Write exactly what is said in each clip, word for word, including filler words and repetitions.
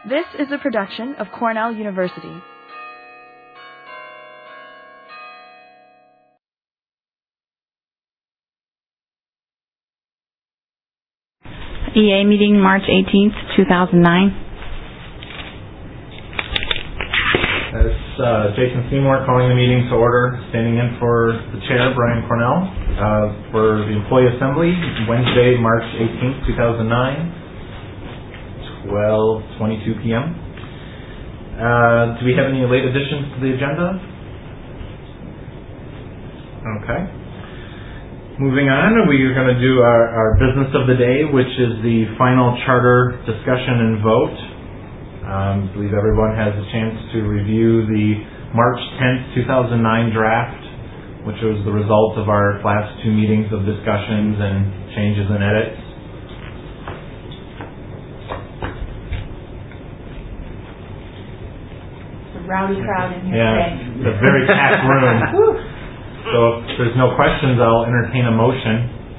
This is a production of Cornell University. E A meeting March eighteenth, two thousand nine. It's uh, Jason Seymour calling the meeting to order, standing in for the chair, Brian Cornell, uh, for the employee assembly, Wednesday, March eighteenth, two thousand nine, twelve twenty-two p m Uh, do we have any late additions to the agenda? Okay. Moving on, we are going to do our, our business of the day, which is the final charter discussion and vote. Um, I believe everyone has a chance to review the March tenth, two thousand nine draft, which was the result of our last two meetings of discussions and changes and edits. It's a rowdy crowd in here yeah, today. It's a very packed room. So if there's no questions, I'll entertain a motion.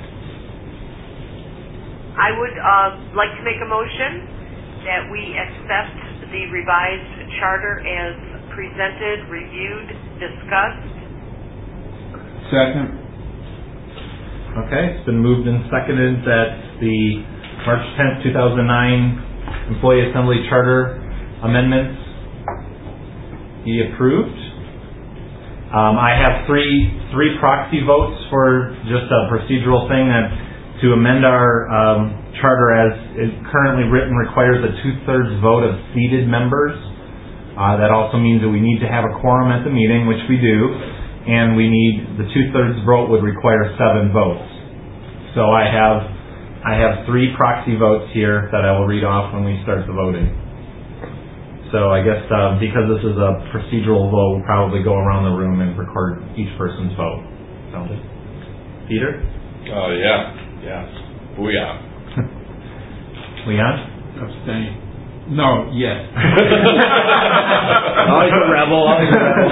I would uh, like to make a motion that we accept the revised charter as presented, reviewed, discussed. Second. Okay, it's been moved and seconded that the March tenth, two thousand nine Employee Assembly Charter amendments be approved. Um, I have three three proxy votes for just a procedural thing that to amend our um, charter as is currently written requires a two-thirds vote of seated members. Uh, that also means that we need to have a quorum at the meeting, which we do, and we need the two-thirds vote would require seven votes. So I have I have three proxy votes here that I will read off when we start the voting. So I guess uh, because this is a procedural vote, we'll probably go around the room and record each person's vote. Sound good? Peter? Oh, uh, yeah. Yeah. Booyah. Leon? Abstain. No, yes. Always a rebel. Always a rebel.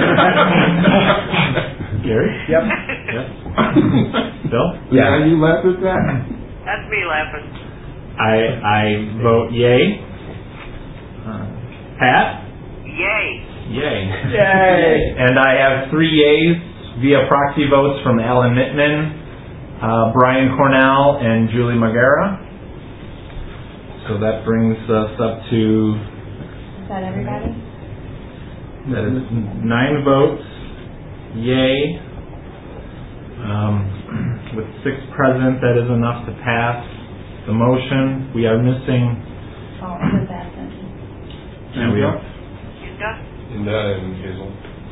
Gary? Yep. Yep. Bill? Yeah. Are you laugh at that? That's me laughing. I I vote yay. Uh, Pat? Yay. Yay. Yay. And I have three yays via proxy votes from Alan Mittman, uh, Brian Cornell, and Julie Magara. So that brings us up to... Is that everybody? That is nine votes, yay. Um, with six present, that is enough to pass the motion. We are missing... Oh, who's absent? And we have... Linda? Linda and Hazel.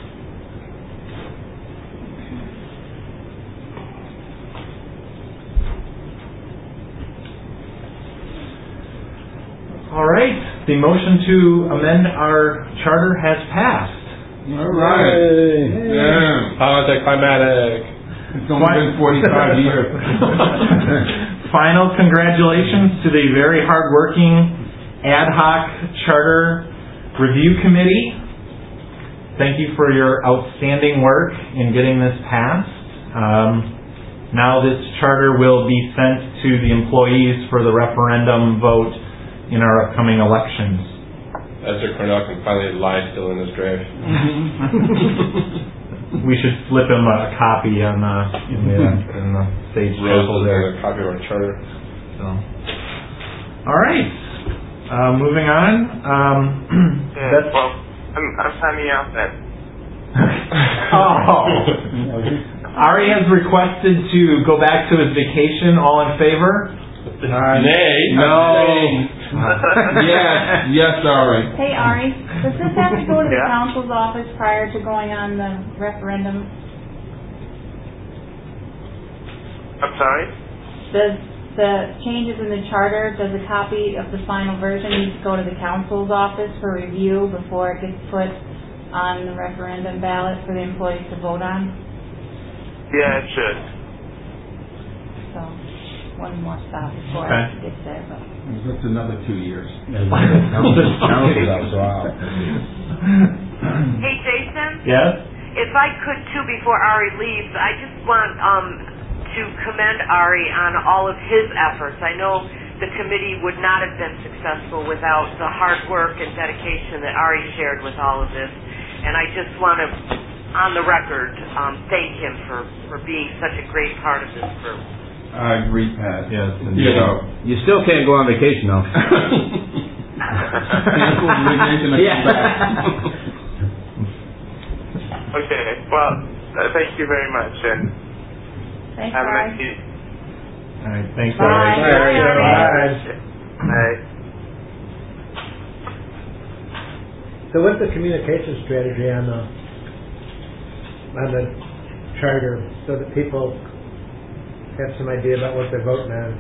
All right, the motion to amend our charter has passed. All right. Yeah. Anticlimactic. It's only been forty-five years. Final congratulations to the very hardworking ad hoc charter review committee. Thank you for your outstanding work in getting this passed. Um, now this charter will be sent to the employees for the referendum vote in our upcoming elections. Esther Cornell can finally lie still in this draft. We should slip him a copy on the in the, in the stage table there. A copy of our charter. So, all right. Uh, moving on. Um, yeah, that's well, I'm, I'm signing out then. Oh. Ari has requested to go back to his vacation. All in favor? Uh, Nay. No. yes, yes, Ari. Hey, Ari, does this have to go to the Yeah? council's office prior to going on the referendum? I'm sorry? Does the changes in the charter, does a copy of the final version need to go to the council's office for review before it gets put on the referendum ballot for the employees to vote on? Yeah, it should. So, one more stop before Okay. it gets there. But. That's another two years. Hey, Jason? Yes. If I could, too, before Ari leaves, I just want um, to commend Ari on all of his efforts. I know the committee would not have been successful without the hard work and dedication that Ari shared with all of this. And I just want to, on the record, um, thank him for, for being such a great part of this group. I agree, Pat. Yes, You know. You still can't go on vacation, though. Cancel the vacation and come back. Okay, well, uh, thank you very much, and Thanks, have a Ari. nice evening. All right, thanks, Bye. Ari. Bye, Bye. So what's the communication strategy on the, on the charter, so that people have some idea about what they're voting on?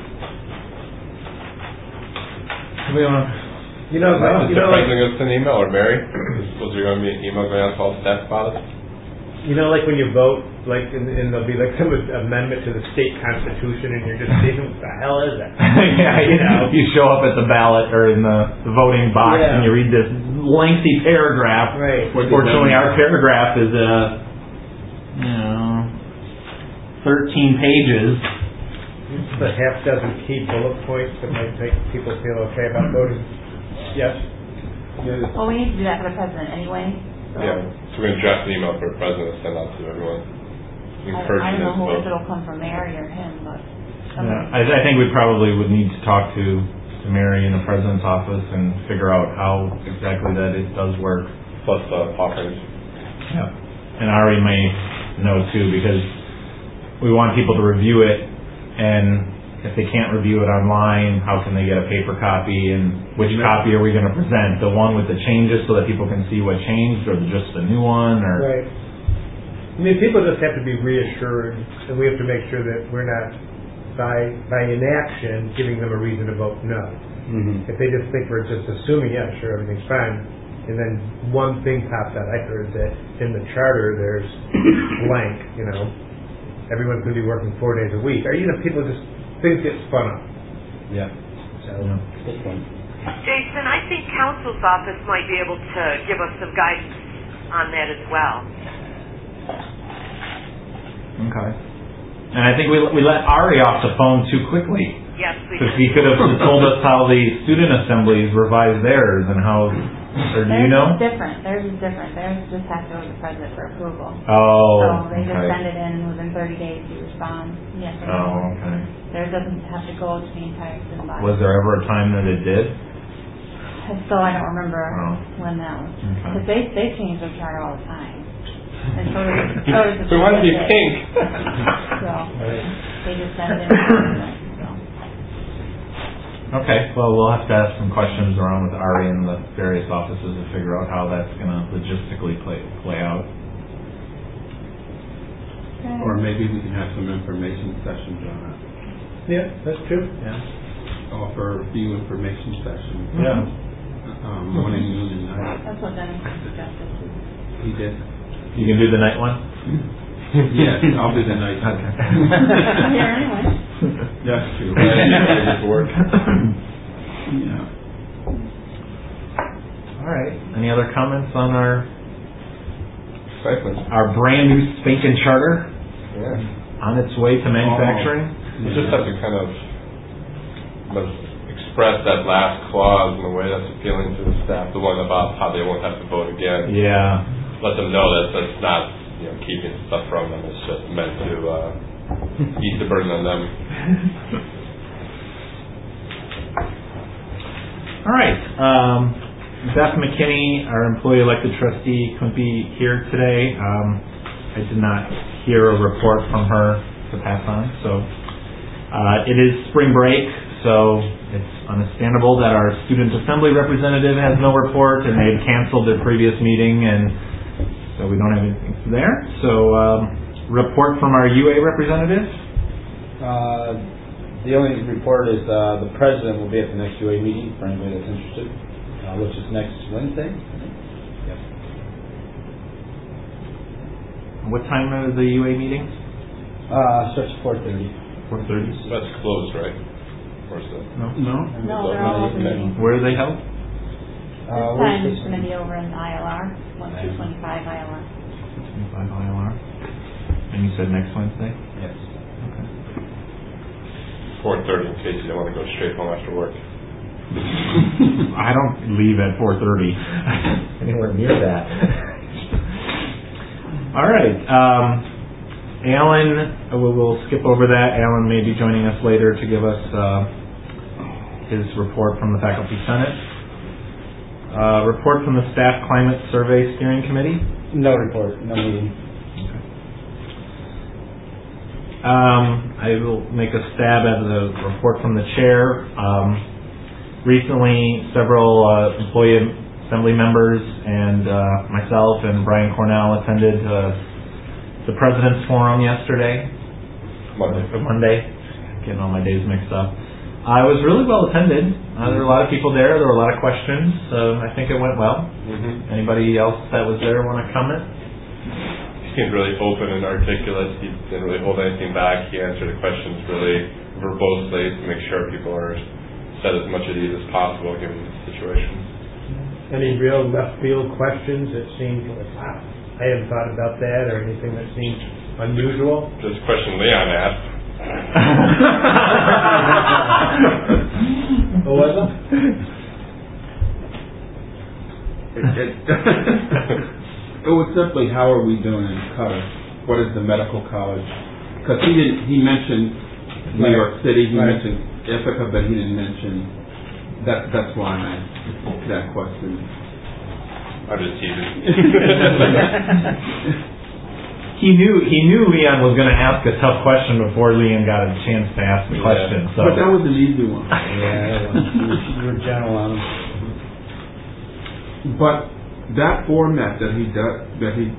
We want You know, Is you the know, president like, going to send an email, or Mary? Was there going to be an email going out to all staff about it? you know, like when you vote, like, and, and there'll be like some amendment to the state constitution, and you're just thinking, what the hell is that? yeah, you know, you show up at the ballot or in the, the voting box Yeah. and you read this lengthy paragraph. Right. Unfortunately, our paragraph is a, you know, thirteen pages. Just a half dozen key bullet points that might make people feel okay about voting. Yes? Well, we need to do that for the president anyway. So Yeah. So we're going to draft an email for the president to send out to everyone. I, Encourage I don't them know to who, if vote. it'll come from Mary or him, but Yeah, somebody. I, I think we probably would need to talk to, to Mary in the president's office and figure out how exactly that it does work. Plus uh, Hawkins. Yeah. And Ari may know too, because we want people to review it, and if they can't review it online, how can they get a paper copy, and which copy are we going to present? The one with the changes so that people can see what changed, or just the new one, or? Right. I mean, people just have to be reassured, and we have to make sure that we're not, by by inaction, giving them a reason to vote no. Mm-hmm. If they just think we're just assuming, yeah, sure, everything's fine, and then one thing pops out. I heard that in the charter there's blank, you know, everyone's going to be working four days a week. Or, you know, people just, things get spun up. Yeah. So, Yeah. Good point. Jason, I think council's office might be able to give us some guidance on that as well. Okay. And I think we we let Ari off the phone too quickly, Yes, we because do. he could have told us how the student assemblies revised theirs and how, or do you Theirs know? is different. Theirs is different. Theirs just has to go to the president for approval. Oh, So they just okay. send it in, and within thirty days you respond. Yes or no. Oh, okay. Theirs doesn't have to go to the entire student body. Was there ever a time that it did? So I don't remember Oh. when that was. Okay. Because they, they change their charter all the time. And so does, so does the So it must be president. pink. So they just send it in. So. Okay, well, we'll have to ask some questions around with Ari and the various offices to figure out how that's going to logistically play play out. Or maybe we can have some information sessions on it. yeah, that's true. Yeah. Offer a few information sessions. Yeah. Um, morning, noon, and night. That's what Dennis suggested too. He did. You can do the night one? Yes, I'll do the night. Okay. Here anyway. That's true. Ready to work. Yeah. All right. Any other comments on our Excitement. our brand new spanking charter Yeah. on its way to manufacturing? You just have to kind of must express that last clause in a way that's appealing to the staff, the one about how they won't have to vote again. Yeah. Let them know that that's not, you know, keeping stuff from them. It's just meant to uh, ease the burden on them. All right. Um, Beth McKinney, our employee elected trustee, couldn't be here today. Um, I did not hear a report from her to pass on. So uh, it is spring break, so it's understandable that our student assembly representative has no report, and they've canceled their previous meeting, and so we don't have anything there. So um, report from our U A representative. Uh, the only report is uh, the president will be at the next U A meeting for anybody that's interested, uh, which is next Wednesday. Yep. What time are the U A meetings? Uh, starts at four thirty. four thirty. That's closed, right? Or is it? No. No? No, they're all open Okay. meetings. Where are they held? This Uh, time where's it's this going to one? be over in the I L R, one two twenty-five I L R. twenty-five I L R. And you said next Wednesday? Yes. Okay. four thirty in case you don't want to go straight home after work. I don't leave at four thirty. Anywhere near that. All right. Um, Alan, we'll, we'll skip over that. Alan may be joining us later to give us uh, his report from the Faculty Senate. Uh, report from the Staff Climate Survey Steering Committee. No report, no meeting. Um, I will make a stab at the report from the chair. Um, recently, several uh, employee assembly members and uh, myself and Brian Cornell attended uh, the President's Forum yesterday. Monday. Uh, Monday. Getting all my days mixed up. Uh, it was really well attended. Uh, there were a lot of people there. There were a lot of questions. So I think it went well. Mm-hmm. Anybody else that was there want to comment? He seemed really open and articulate. He didn't really hold anything back. He answered the questions really verbosely to make sure people are set as much at ease as possible given the situation. Any real left field questions that seemed like, wow, I hadn't thought about that, or anything that seemed unusual? This question Leon asked. What was it? It, it, it was simply, how are we doing in Qatar? What is the medical college? Because he didn't. He mentioned New York City. He Right. mentioned Ithaca, but he didn't mention. That that's why I asked that question. I'm just teasing. He knew he knew Leon was going to ask a tough question before Leon got a chance to ask the Yeah. question. So. But that was an easy one. Yeah, you were gentle on him. But that format that he does, that he,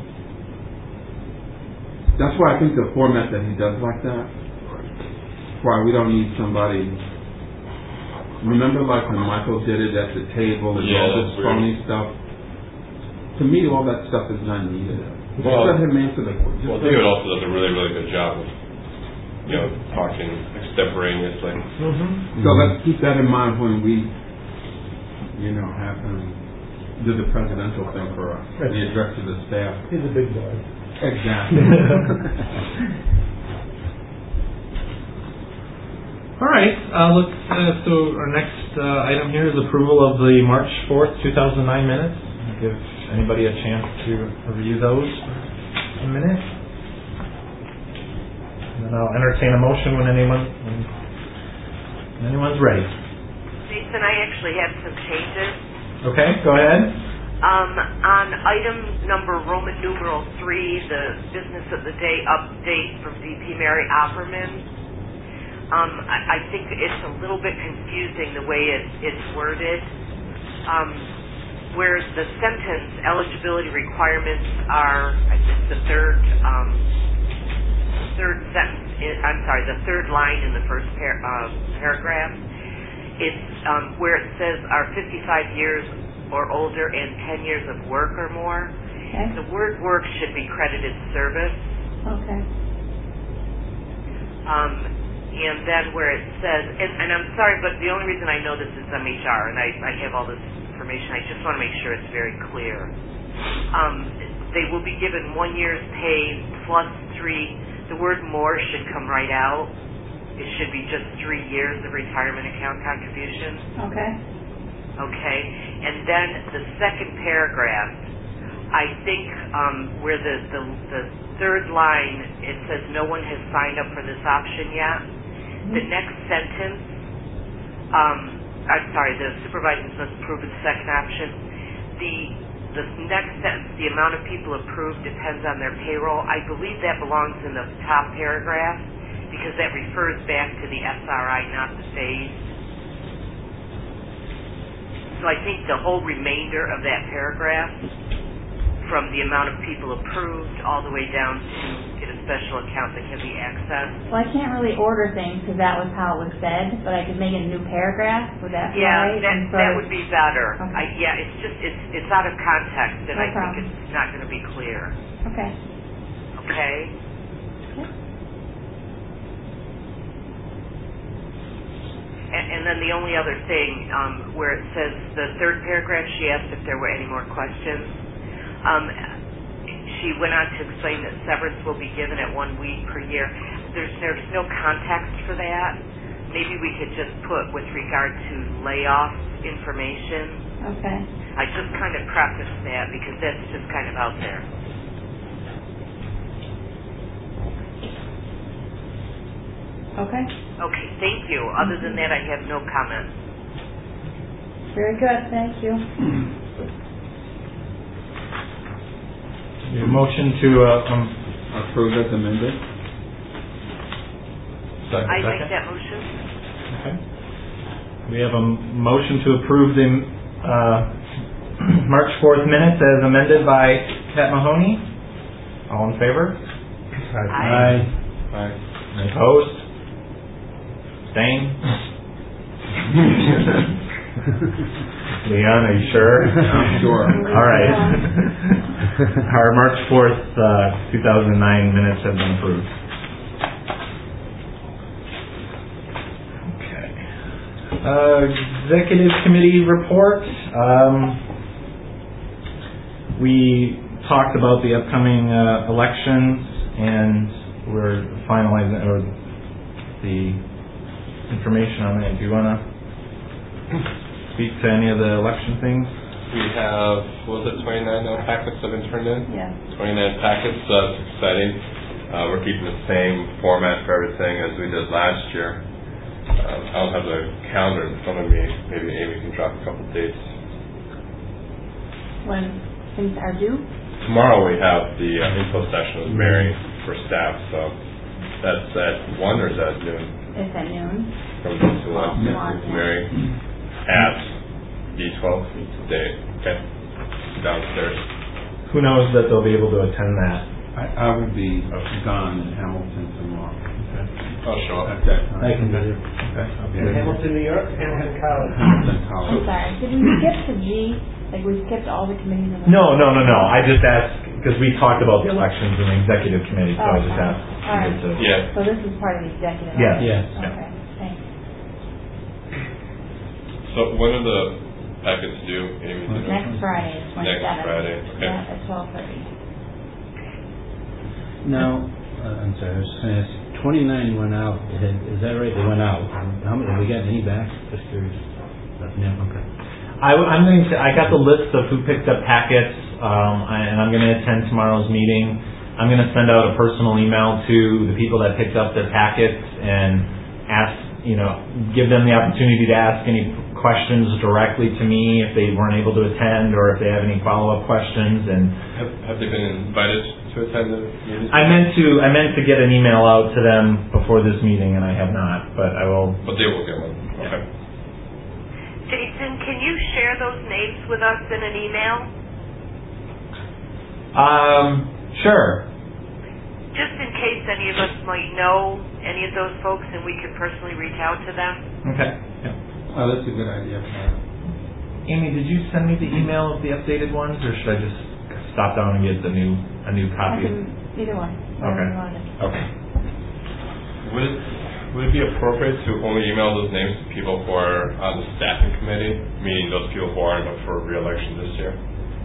that's why I think the format that he does like that, why we don't need somebody, remember like when Michael did it at the table and Yeah, all that's this weird. phony stuff? To me, all that stuff is not needed. Just Well- let him answer the question. Well, David also does a really, really good job of, you know, talking extemporaneously. Mm-hmm. So let's keep that in mind when we, you know, have him do the presidential thing for us, the address to the staff. He's a big boy. Exactly. All right. Uh, let's. Uh, so our next uh, item here is approval of the March fourth, two thousand nine minutes. I'll give anybody a chance to review those for a minute. And then I'll entertain a motion when anyone when anyone's ready. Jason, I actually had some changes. Okay, go ahead. Um, on item number Roman numeral three, the business of the day update from V P Mary Opperman, um, I, I think it's a little bit confusing the way it, it's worded. Um, where the sentence, eligibility requirements are, I think the third, um, third sentence, in, I'm sorry, the third line in the first par, uh, paragraph, it's um, where it says are fifty-five years or older and ten years of work or more. Okay. The word work should be credited service. Okay. Um, and then where it says, and, and I'm sorry, but the only reason I know this is M H R, and I, I have all this information, I just want to make sure it's very clear. Um, they will be given one year's pay plus three. The word more should come right out. It should be just three years of retirement account contribution. Okay. Okay, and then the second paragraph, I think um, where the, the, the third line, it says no one has signed up for this option yet. Mm-hmm. The next sentence, um, I'm sorry, the supervisors must approve the second option. The the next sentence, the amount of people approved depends on their payroll. I believe that belongs in the top paragraph because that refers back to the S R I, not the phase. So I think the whole remainder of that paragraph, from the amount of people approved all the way down to get a special account that can be accessed. Well, I can't really order things because that was how it was said, but I could make a new paragraph. Would that be Yeah, right? that, And that so- would be better. Okay. I, yeah, it's just, it's, it's out of context, and No I problem. think it's not going to be clear. Okay. Okay? And, and then the only other thing, um, where it says, the third paragraph, she asked if there were any more questions. Um, she went on to explain that severance will be given at one week per year. There's, there's no context for that. maybe we could just put with regard to layoff information. Okay. I just kind of preface that because that's just kind of out there. Okay. Okay, thank you. Other than that, I have no comments. Very good. Thank you. Your motion to uh, um, Approve as amended. I make that motion. Okay. We have a m- motion to approve the uh, March fourth minutes as amended by Pat Mahoney. All in favor? Aye. Aye. Opposed? Abstained? Leon, are you sure? I'm sure. All right. Our March fourth, uh, two thousand nine minutes have been approved. Okay. Uh, Executive Committee report. Um, we talked about the upcoming uh, elections, and we're finalizing or the information on that. Do you want to speak to any of the election things? We have, what was it, twenty-nine now packets have been turned in? Yeah. twenty-nine packets, so that's exciting. Uh, we're keeping the same format for everything as we did last year. Um, I don't have the calendar in front of me. Maybe Amy can drop a couple dates. When things are due? Tomorrow we have the uh, info session with Mary for staff, so that's at one or is that at noon? It's at noon. From one to one, One. with Mary at D twelve day. Okay, downstairs. Who knows that they'll be able to attend that? I, I will be gone in Hamilton tomorrow. I'll show up. At that time. I can do it. Okay. Hamilton, New York, Hamilton College. Hamilton I'm College. sorry. Did we skip to G? Like we skipped all the committees? and- No, no, no, no. I just asked because we talked about the elections in the executive committee, so I just Okay. asked. All right. you to- Yeah. So this is part of the executive? Yes. order? Yes. Okay, thanks. So when are the packets due, Amy? Do you know? Next Friday is twenty-seventh. Next Friday, okay. Yeah, at twelve thirty. Now, uh, I'm sorry, I was just going to ask, twenty-nine went out. Had- Is that right? They went out. How many, have we gotten any back? Just curious. Nothing yet? Okay. I, am going to. I got the list of who picked up packets, um, I, and I'm going to attend tomorrow's meeting. I'm going to send out a personal email to the people that picked up their packets and ask, you know, give them the opportunity to ask any questions directly to me if they weren't able to attend, or if they have any follow-up questions. And Have, have they been invited to attend the meeting? I meant to. I meant to get an email out to them before this meeting, and I have not. But I will. But they will get one. Okay. Jason, can you share those names with us in an email? Um. Sure. Just in case any of us might know any of those folks and we could personally reach out to them. Okay. Yeah. Oh, that's a good idea. Amy, did you send me the email of the updated ones, or should I just stop down and get the new a new I copy? can, either one. Okay. whatever you wanted. Okay. Would it, would it be appropriate to only email those names to people who are on the staffing committee, meaning those people who aren't up for re-election this year?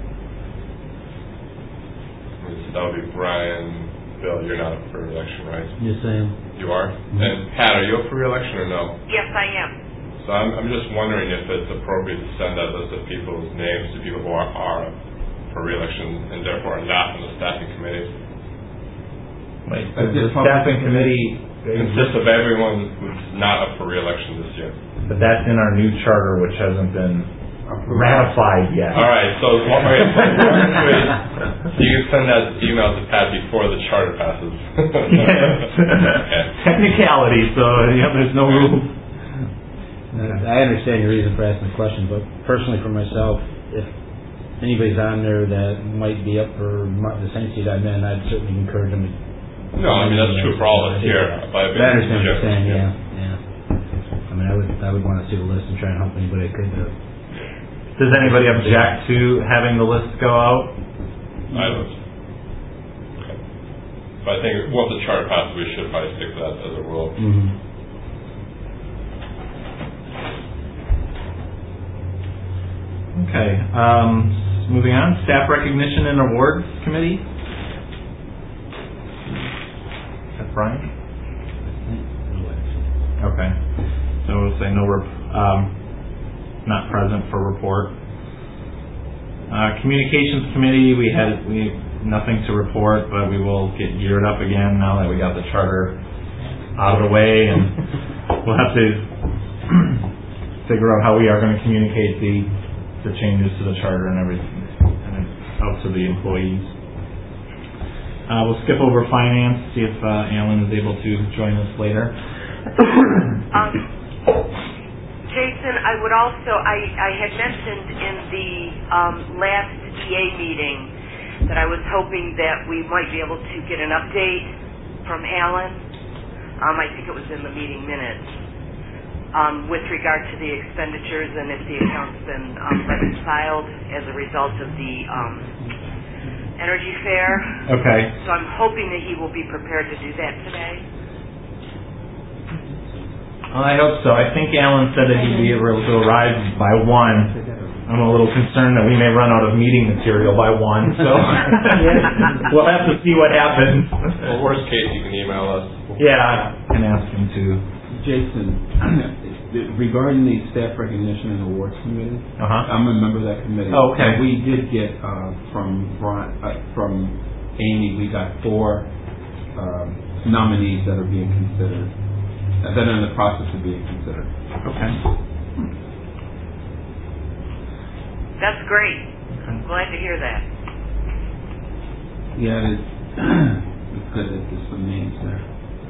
So that would be Brian, Bill, you're not up for re-election, right? Just saying. You are? Mm-hmm. And Pat, are you up for re-election or no? Yes, I am. So I'm, I'm just wondering if it's appropriate to send that list of people's names to people who are, are up for re-election and therefore are not on the staffing committee. Wait, That's the just public staffing committee, Consists of everyone who's not up for re-election this year. but that's in our new charter, which hasn't been ratified yet. All right, so okay, so you can send that email to Pat before the charter passes. Yes. Okay. Technicality, so yeah, there's no rule. I understand your reason for asking the question, but personally for myself, if anybody's on there that might be up for my- the same seat I'm in, I'd certainly encourage them to. No, I mean, that's true for all of us here. But I understand what you're saying, yeah, yeah. I mean, I would, I would want to see the list and try and help anybody I could to. Does anybody object to having the list go out? I don't. Okay. But I think once the charter passes, we should probably stick to that as a rule. Mm-hmm. Okay. Um, moving on, staff recognition and awards committee. Is that Brian? Okay. looks like no, rep- um, not present for report. Uh, Communications Committee, we had we nothing to report, but we will get geared up again now that we got the charter out of the way, and we'll have to figure out how we are going to communicate the the changes to the charter and everything, and out to the employees. Uh, we'll skip over finance, see if uh, Alan is able to join us later. Um, Jason, I would also, I, I had mentioned in the um, last E A meeting that I was hoping that we might be able to get an update from Alan. Um, I think it was in the meeting minutes um, with regard to the expenditures and if the account's been um, reconciled as a result of the um, Energy Fair. Okay. So I'm hoping that he will be prepared to do that today. Well, I hope so. I think Alan said that he'd be able to arrive by one. I'm a little concerned that we may run out of meeting material by one, so we'll have to see what happens. Well, worst case, you can email us. Yeah, I can ask him to. Jason, regarding the Staff Recognition and Awards Committee, Uh-huh. I'm a member of that committee. Oh, okay. And we did get uh, from Brian, uh, from Amy, we got four um, nominees that are being considered, uh, that are in the process of being considered. Okay. That's great. I'm glad to hear that. Yeah, it's, it's good that there's some names there.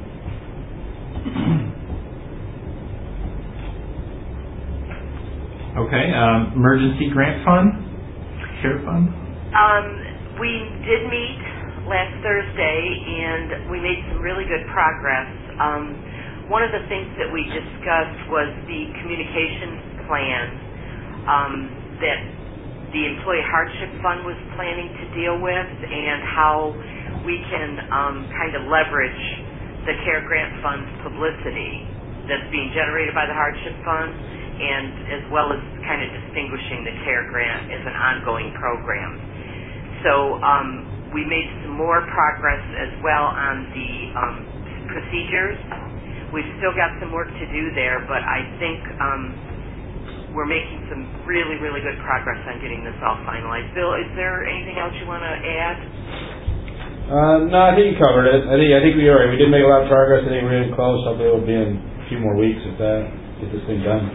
Okay. Um, emergency grant fund, care fund. Um, we did meet last Thursday, and we made some really good progress. Um, one of the things that we discussed was the communications plan um, that the Employee Hardship Fund was planning to deal with, and how we can um, kind of leverage the CARE Grant Fund's publicity that's being generated by the Hardship Fund, and as well as kind of distinguishing the CARE Grant as an ongoing program. So um, we made some more progress as well on the um, procedures. We've still got some work to do there, but I think um, we're making some really, really good progress on getting this all finalized. Bill, is there anything else you want to add? Uh, no, I think you covered it. I think I think we are. We did make a lot of progress. I think we're getting close. Hopefully, it'll be in a few more weeks if that get this thing done.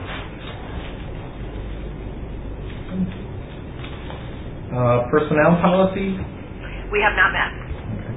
Uh, personnel policy. We have not met. Okay.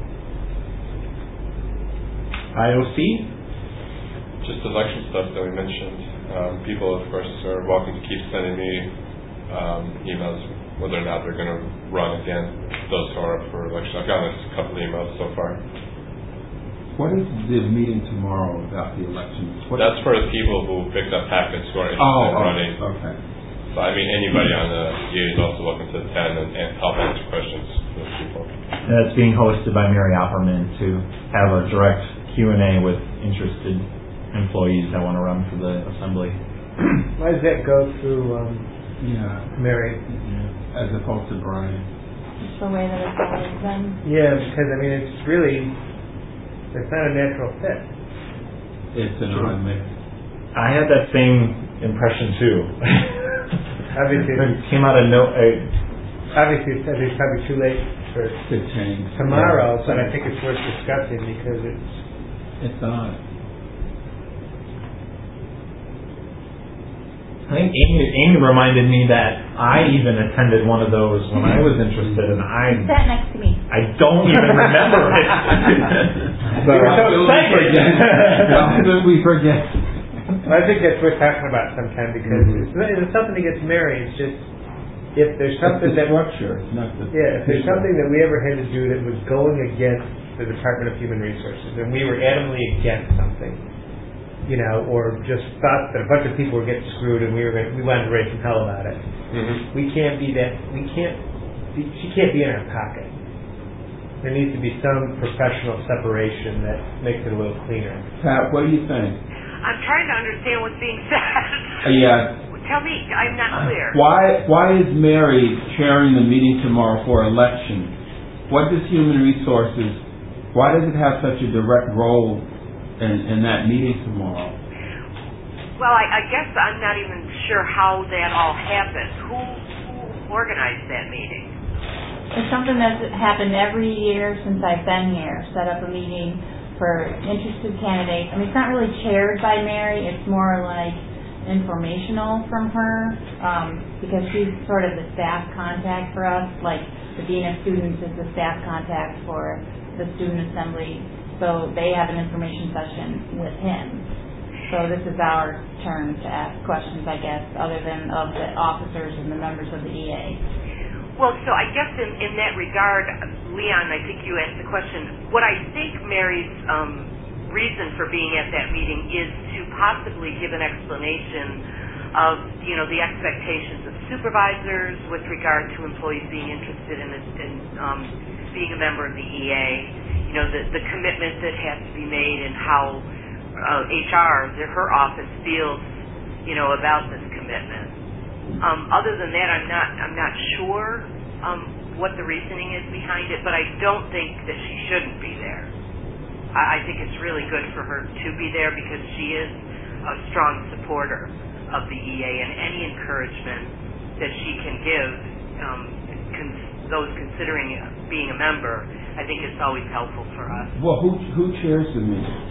I O C. Just election stuff that we mentioned. Um, people, of course, are welcome to keep sending me um, emails whether or not they're going to run again. Those who are up for election. I've gotten a couple of emails so far. What is the meeting tomorrow about the elections? What That's for the people who picked up packets who are interested oh, in oh, running. Okay. So, I mean, anybody on the E A is also welcome to attend and, and help answer questions for those people. And it's being hosted by Mary Opperman to have a direct Q and A with interested employees that want to run for the assembly. Why does that go through um, Yeah. Mary? As opposed to Brian. It's the way that it's always been. Yeah, because I mean, it's really, it's not a natural fit. It's an odd mix. I had that same impression too. Obviously, It came out of no. Uh, obviously, it's, it's probably too late for To change. tomorrow, but I think it's worth discussing because it's. It's odd. I think Amy, Amy reminded me that I even attended one of those when I was interested, and I Sat next to me. I don't even remember it. So, We were so excited. How did we forget? I think that's worth talking about sometime because Mhm. it's, it's something that gets married. It's just if there's something It's the that structure, it's not the. yeah, if there's something that we ever had to do that was going against the Department of Human Resources, and we were adamantly against something, you know, or just thought that a bunch of people were getting screwed, and we were gonna, we wanted to raise some hell about it. Mm-hmm. We can't be that. We can't. be- She can't be in our pocket. There needs to be some professional separation that makes it a little cleaner. Pat, what do you think? I'm trying to understand what's being said. Uh, yeah. Tell me, I'm not clear. Why why is Mary chairing the meeting tomorrow for election? What does Human Resources, why does it have such a direct role in, in that meeting tomorrow? Well, I, I guess I'm not even sure how that all happened. Who, who organized that meeting? It's something that's happened every year since I've been here. Set up a meeting for interested candidates. I mean, it's not really chaired by Mary. It's more like informational from her um, because she's sort of the staff contact for us. Like the Dean of Students is the staff contact for the Student Assembly. So they have an information session with him. So this is our turn to ask questions, I guess, other than of the officers and the members of the E A. Well, so I guess in, in that regard, Leon, I think you asked the question. What I think Mary's um, reason for being at that meeting is to possibly give an explanation of, you know, the expectations of supervisors with regard to employees being interested in, in um, being a member of the E A. You know, the, the commitment that has to be made and how uh, H R, her office, feels, you know, about this commitment. Um, other than that, I'm not, I'm not sure um, what the reasoning is behind it, but I don't think that she shouldn't be there. I, I think it's really good for her to be there because she is a strong supporter of the E A, and any encouragement that she can give um, con- those considering being a member, I think it's always helpful for us. Well, who who chairs the meeting?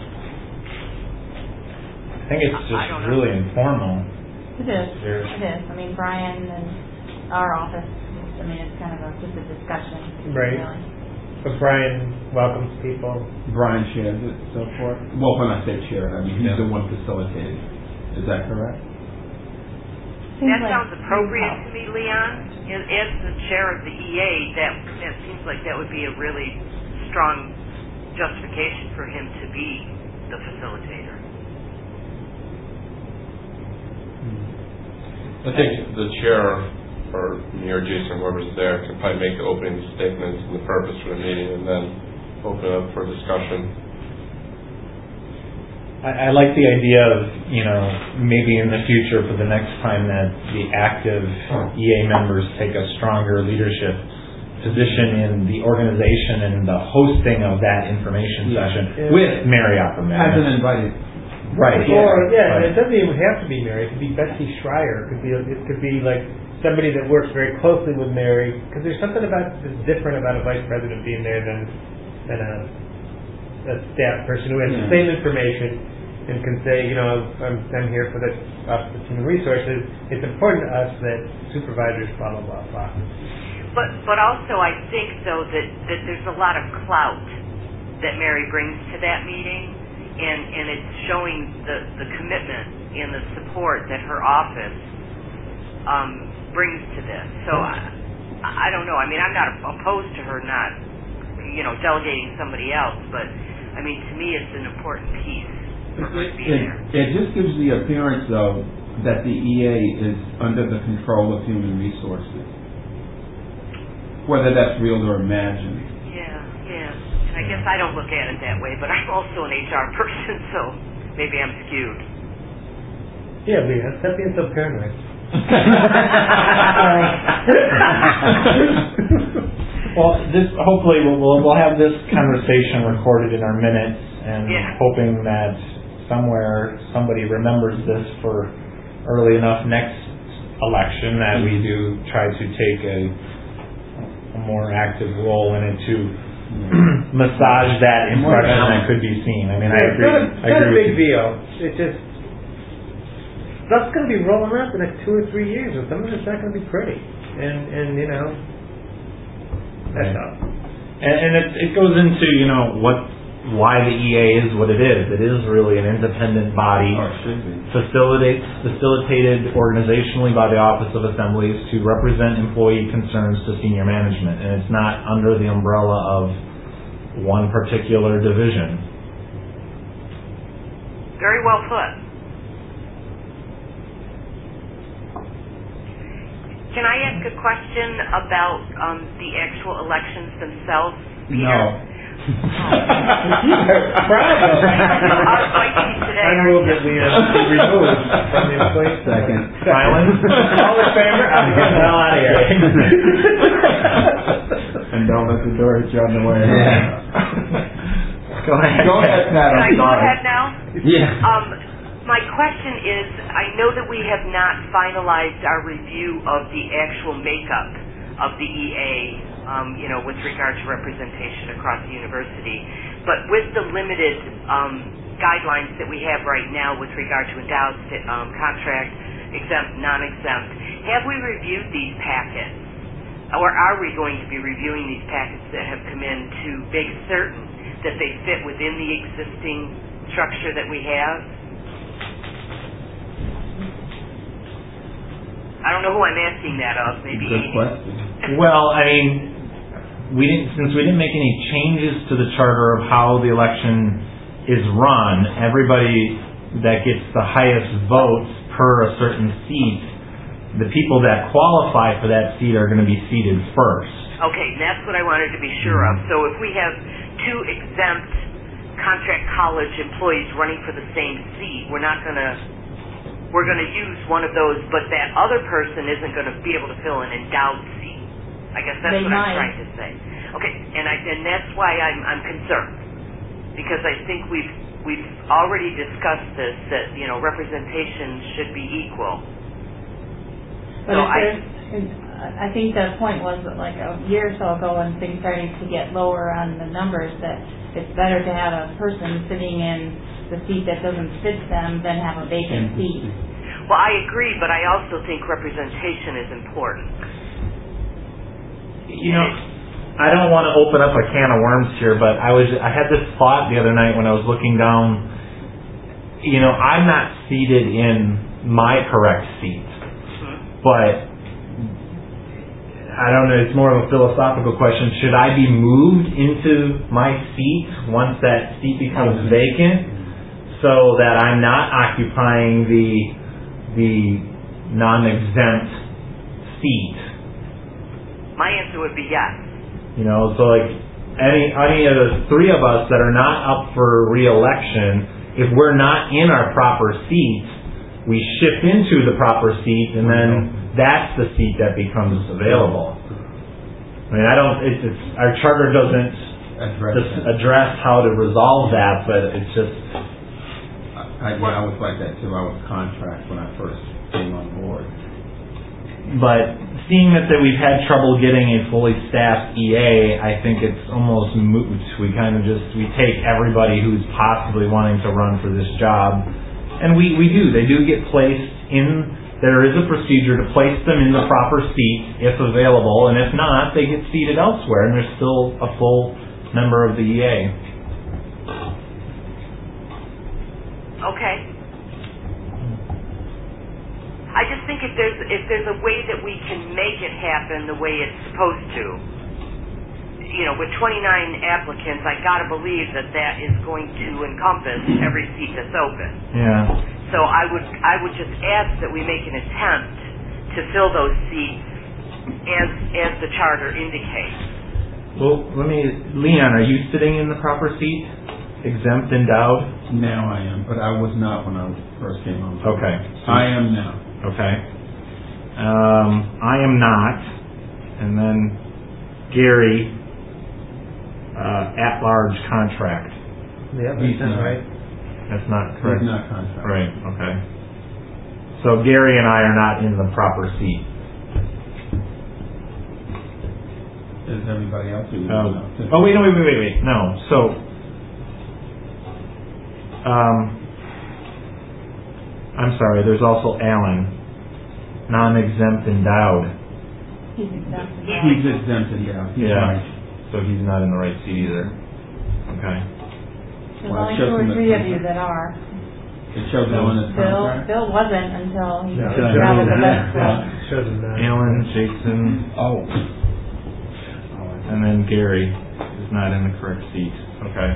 I think it's just really informal. It is. It is. I mean, Brian and our office, I mean, it's kind of a, just a discussion. Right. Really. But Brian welcomes people. Brian chairs it, so forth. Well, when I say chair, I mean he's Yeah. the one facilitating. Is that correct? Seems That like sounds appropriate to me, Leon. As, as the chair of the E A, that, that seems like that would be a really strong justification for him to be the facilitator. I think the chair, or me or Jason, whoever's there, can probably make the opening statements and the purpose for the meeting, and then open it up for discussion. I, I like the idea of, you know, maybe in the future for the next time that the active E A members take a stronger leadership position in the organization and the hosting of that information Yeah. session Yeah. with Mary Opperman. As an invited. Right. Or yeah, Right. and it doesn't even have to be Mary. It could be Betsy Schreier. It could be it could be like somebody that works very closely with Mary. Because there's something about that's different about a vice president being there than than a, a staff person who has Yeah. the same information and can say, you know, I'm I'm here for the Office of Human Resources. It's important to us that supervisors blah blah blah blah. But but also I think, though, that, that there's a lot of clout that Mary brings to that meeting, and, and it's showing the, the commitment and the support that her office um, brings to this. So I, I don't know. I mean, I'm not opposed to her not, you know, delegating somebody else, but, I mean, to me it's an important piece for her to be It, there. it just gives the appearance, though, that the E A is under the control of Human Resources. Whether that's real or imagined. Yeah, yeah. And I guess I don't look at it that way, but I'm also an H R person, so maybe I'm skewed. Yeah, Leah, stop being so paranoid. Well, this hopefully we'll, we'll we'll have this conversation recorded in our minutes, and Yeah. hoping that somewhere somebody remembers this for early enough next election that we do try to take a, a more active role in it to massage that impression that could be seen. I mean, I It's agree. not a, I not a agree big with you. deal. It's just stuff's going to be rolling around for the next two or three years, and some of it's not going to be pretty. And and you know, that's all. And, and it, it goes into, you know, what, why the E A is what it is. It is really an independent body, Or should be. facilitates, facilitated organizationally by the Office of Assemblies to represent employee concerns to senior management. And it's not under the umbrella of one particular division. Very well put. Can I ask a question about um, the actual elections themselves? Peter? No. Bravo. I was fighting today. I move that we uh, be removed from the employee. Second. Silence. All in favor? I'm getting the hell out of here. And don't let the door hit you on the way. Go ahead. Go ahead, Pat. Can I I'm go sorry. ahead now? Yeah. Um, my question is, I know that we have not finalized our review of the actual makeup of the E A, um, you know, with regard to representation across the university, but with the limited um, guidelines that we have right now with regard to endowed, um, contract, exempt, non-exempt, have we reviewed these packets? Or are we going to be reviewing these packets that have come in to make certain that they fit within the existing structure that we have? I don't know who I'm asking that of. Maybe. Good question. Well, I mean, we didn't since we didn't make any changes to the charter of how the election is run. Everybody that gets the highest votes per a certain seat, the people that qualify for that seat are going to be seated first. Okay, that's what I wanted to be sure of. So if we have two exempt contract college employees running for the same seat, we're not going to. We're going to use one of those, but that other person isn't going to be able to fill an endowed seat. I guess that's They what might. I'm trying to say. Okay, and I and that's why I'm I'm concerned, because I think we've we've already discussed this, that you know representation should be equal. But So if I there's, I think the point was that like a year or so ago when things started to get lower on the numbers, that it's better to have a person sitting in the seat that doesn't fit them than have a vacant seat. well, I agree, but I also think representation is important. You know, I don't want to open up a can of worms here, but I was I had this thought the other night when I was looking down. You know, I'm not seated in my correct seat, Mm-hmm. but I don't know, it's more of a philosophical question. Should I be moved into my seat once that seat becomes vacant so that I'm not occupying the the non-exempt seat? My answer would be yes. You know, so like any any of the three of us that are not up for re-election, if we're not in our proper seats, we shift into the proper seat, and then that's the seat that becomes available. I mean, I don't. It's, it's our charter doesn't Address just that. address how to resolve that, but it's just. I, yeah, I was like that too. I was contract when I first came on board. But seeing that, that we've had trouble getting a fully staffed E A, I think it's almost moot. We kind of just we take everybody who's possibly wanting to run for this job, and we, we do. They do get placed in. There is a procedure to place them in the proper seat if available, and if not, they get seated elsewhere, and there's still a full member of the E A. Okay. I just think if there's if there's a way that we can make it happen the way it's supposed to, you know, with twenty-nine applicants, I gotta believe that that is going to encompass every seat that's open. Yeah. So I would I would just ask that we make an attempt to fill those seats as as the charter indicates. Well, let me, Leon, are you sitting in the proper seat? Exempt, endowed? Now I am, but I was not when I first came on board. Okay. I am now. Okay. Um, I am not. And then Gary, uh, at-large contract. Yeah, He's that's not. right. That's not correct. He's not contract. Right, okay. So Gary and I are not in the proper seat. Is everybody else? Who Um, oh, wait, no, wait, wait, wait, wait. No. So, um, I'm sorry, there's also Alan, non-exempt endowed. He's exempt. He's exempt and yeah. He's Yeah. right. So he's not in the right seat either. Okay. There's Well, only it two shows or in the three of you contract. that are. It shows no one is Bill, contract. Bill wasn't until he No, traveled the best yeah. way. Shows them that. Alan, Jason, Oh. and then Gary is not in the correct seat. Okay.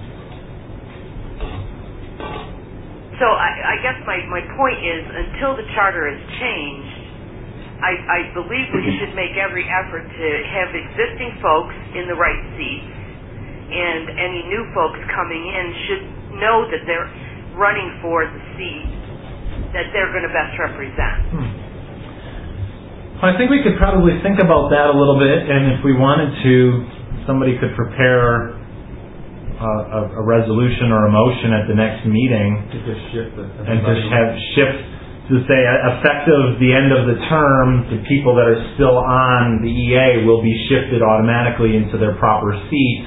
So I, I guess my, my point is, until the charter is changed, I, I believe we should make every effort to have existing folks in the right seats, and any new folks coming in should know that they're running for the seat that they're going to best represent. Hmm. Well, I think we could probably think about that a little bit, and if we wanted to, somebody could prepare a, a resolution or a motion at the next meeting To just shift it. and just have shift to say uh, effective the end of the term, the people that are still on the E A will be shifted automatically into their proper seat.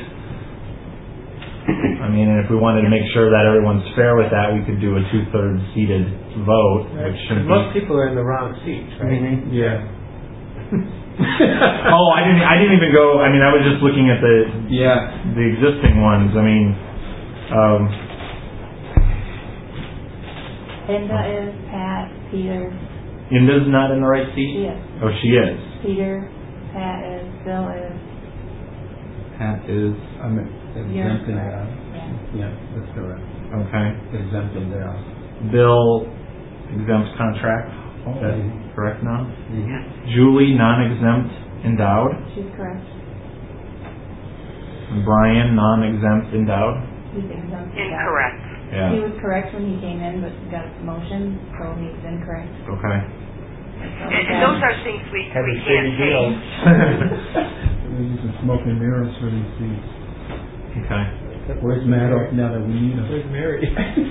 I mean, and if we wanted to make sure that everyone's fair with that, we could do a two-thirds seated vote, which shouldn't be. Most people are in the wrong seats, right? Mhm. Yeah. Oh, I didn't. I didn't even go. I mean, I was just looking at the Yeah. the existing ones. I mean, um, Linda is, Pat, Peter, Inda's not in the right seat. she is. Oh, she is. Peter, Pat is, Bill is, Pat is I'm you're exempting correct. that. Yeah. Yeah, that's correct. okay. Exempting there. Bill exempt contract. That's correct now. Mm-hmm. Julie non-exempt endowed. She's correct. Brian non-exempt endowed. He's exempt. Incorrect. He Yeah. was correct when he came in, but got a promotion, so he was incorrect. Okay. So And yeah. those are things we, Had we a can't shady deal. change. We're using smoke and mirrors for these seats. Okay. Where's Matt up now that we need him? Where's Mary?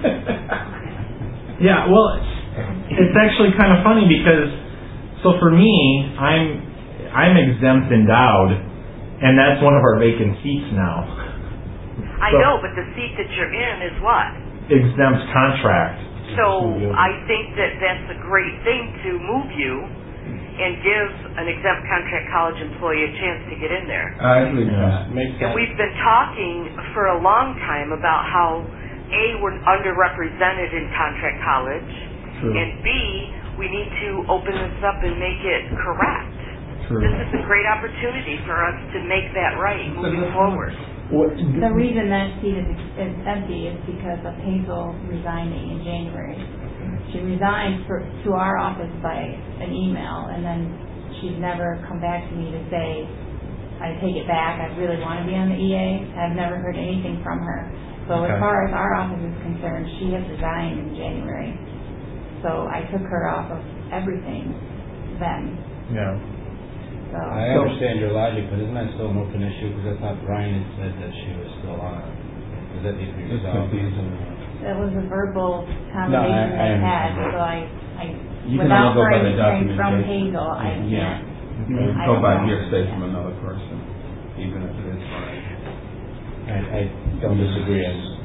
Yeah, well, it's actually kind of funny because, so for me, I'm I'm exempt endowed, and that's one of our vacant seats now. I So- know, but the seat that you're in is what? Exempt contract. So I think that that's a great thing to move you and give an exempt contract college employee a chance to get in there. I agree with Yeah. that. Makes And sense. we've been talking for a long time about how, A, we're underrepresented in contract college, True. and B, we need to open this up and make it correct. True. This is a great opportunity for us to make that right moving forward. The reason that seat is, is empty is because of Hazel resigning in January. She resigned for, to our office by an email, and then she's never come back to me to say, I take it back, I really want to be on the E A. I've never heard anything from her. So Okay. as far as our office is concerned, she has resigned in January. So I took her off of everything then. Yeah. So I understand your logic, but isn't that still an open issue? Because I thought Brian had said that she was still on. Does that need to be It's resolved? confusing. that was a verbal No, conversation I- I they had, understand. so I, I, You can without only go by hearing the hearing from documentation. Hazel, I Yeah. can't. You I can go don't by know. hearsay from another person, even if it is fine. I, I don't disagree. I just-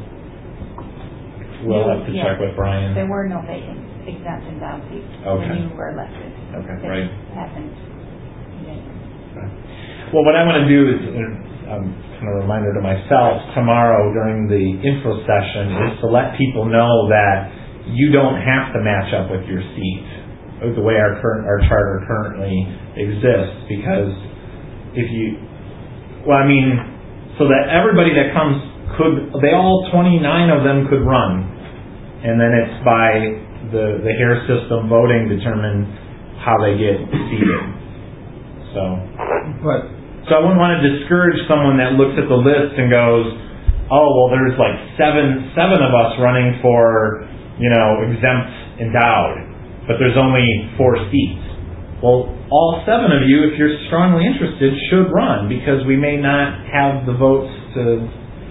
We'll have to Yeah. check with Brian. There were no vacant exempt and down seats Okay. when you were elected. Okay, It right. happened in January. Well, what I'm going to do is, uh, um, kind of a reminder to myself, tomorrow during the info session is to let people know that you don't have to match up with your seat with the way our current our charter currently exists, because if you, well, I mean, so that everybody that comes could, they all twenty-nine of them could run, and then it's by the the hair system voting determine how they get seated. So. But So I wouldn't want to discourage someone that looks at the list and goes, oh, well, there's like seven seven of us running for, you know, exempt endowed, but there's only four seats. Well, all seven of you, if you're strongly interested, should run, because we may not have the votes to...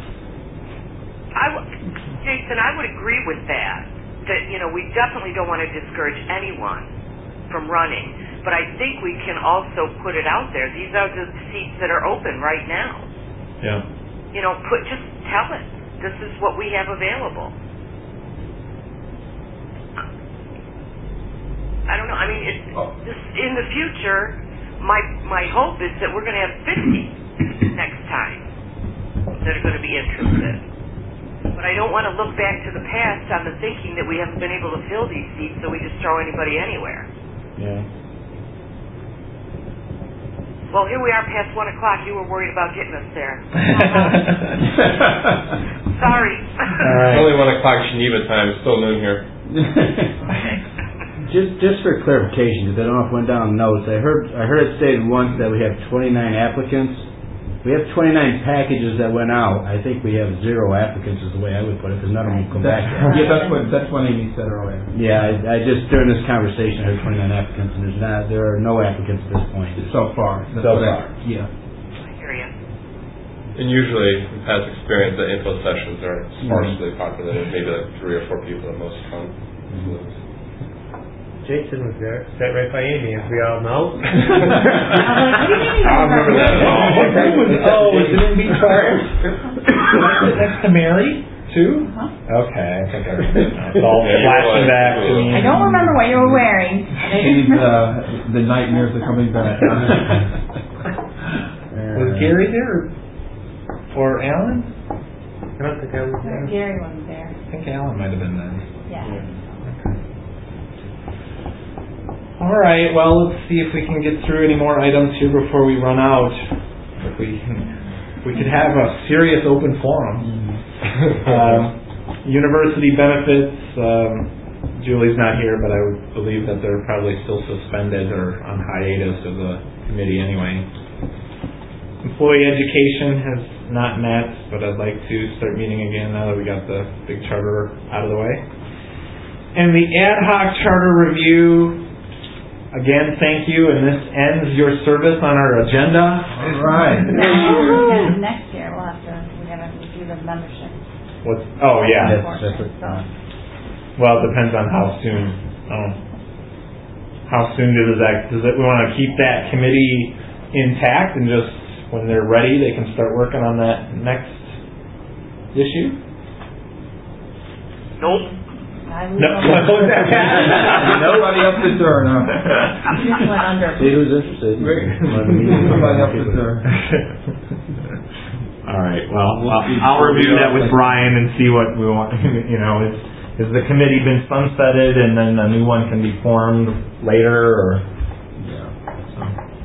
I w- Jason, I would agree with that. That, you know, we definitely don't want to discourage anyone from running. But I think we can also put it out there. These are the seats that are open right now. Yeah. You know, put just tell it. This is what we have available. I don't know. I mean, it, Oh. this, in the future, my my hope is that we're going to have fifty next time that are going to be interested. But I don't want to look back to the past on the thinking that we haven't been able to fill these seats, so we just throw anybody anywhere. Yeah. Well, here we are past one o'clock. You were worried about getting us there. Sorry. All right. It's only one o'clock Geneva time. It's still noon here. Just, just for clarification, because I don't know if it went down in notes, I heard, I heard it stated once that we have twenty-nine applicants. We have twenty-nine packages that went out. I think we have zero applicants is the way I would put it, because none of them come back. That's, yeah, that's what that's what Amy said earlier. Yeah, I, I just, during this conversation, I heard twenty-nine applicants, and there's not, there are no applicants at this point. So far. That's So what I- far. yeah. I hear you. And usually, in past experience, the info sessions are sparsely populated, maybe like three or four people at most come. Jason was there, sat right by Amy, as we all know. I'm like, what do you mean? I don't remember that at all. Oh, was it in Beach Park? Next to Mary, too? Uh-huh. Okay, I think I remember now. It's all flashing back to me. I don't remember what you were wearing. These, uh, the nightmares are coming back. Was Gary there or, or Alan? I don't think I was there. Gary wasn't there. I think Alan might have been then. Yeah. All right, well, let's see if we can get through any more items here before we run out. If we can, if we could have a serious open forum. um, university benefits, um, Julie's not here, but I would believe that they're probably still suspended or on hiatus of the committee anyway. Employee education has not met, but I'd like to start meeting again now that we got the big charter out of the way. And the ad hoc charter review, again, thank you, and this ends your service on our agenda. All right. Yeah, next year we'll have to, we gotta do the membership. What's, oh, yeah. Yes, that's it. So, Well, it depends on how soon. Um, how soon does that, does it, we want to keep that committee intact and just, when they're ready, they can start working on that next issue? Nope. I No. Nobody up the door, no. just went under. See who's interested. Nobody up the door. All right. Well, I'll, I'll review that with Brian and see what we want. You know, is has the committee been sunsetted and then a new one can be formed later, or? Yeah. So.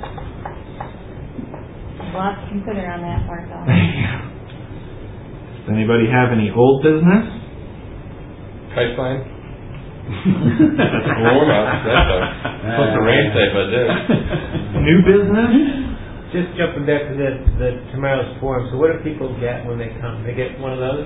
Lots to consider on that part, though. Does anybody have any old business? Kite line? That's a warm up. That's a, supposed to rain safe, but it did. New business? Just jumping back to the, the tomorrow's forum, so what do people get when they come? They get one of those?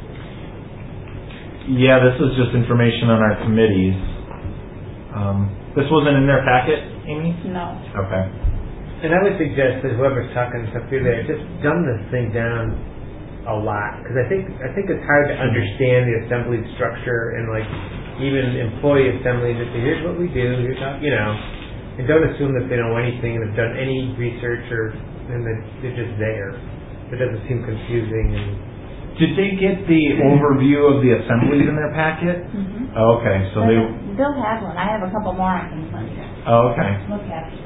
Yeah, this is just information on our committees. Um, this wasn't in their packet, Amy? No. Okay. And I would suggest that whoever's talking stuff through there, just dumb this thing down a lot, because I think I think it's hard to understand the assembly structure and like even employee assemblies. That say, here's what we do, here's how, you know, and don't assume that they know anything and have done any research or and that they're just there. It doesn't seem confusing. And Did they get the overview of the assemblies in their packet? Mm-hmm. Oh, okay, so they. They'll have one. I have a couple more I can send you. Oh, okay. Look at it.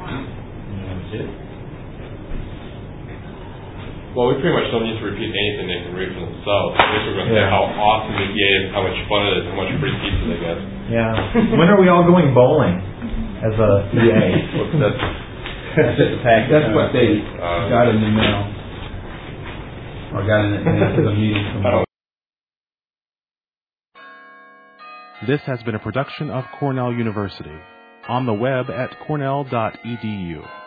Well, we pretty much don't need to repeat anything they can read for themselves. At least we're going to Yeah. say how awesome the game, how much fun it is, how much free pizza they get. Yeah. When are we all going bowling as a E A? What's that? That's just a package. That's what they Uh, got in the mail. Or got in the, into the meeting. I don't This has been a production of Cornell University. On the web at cornell dot e d u.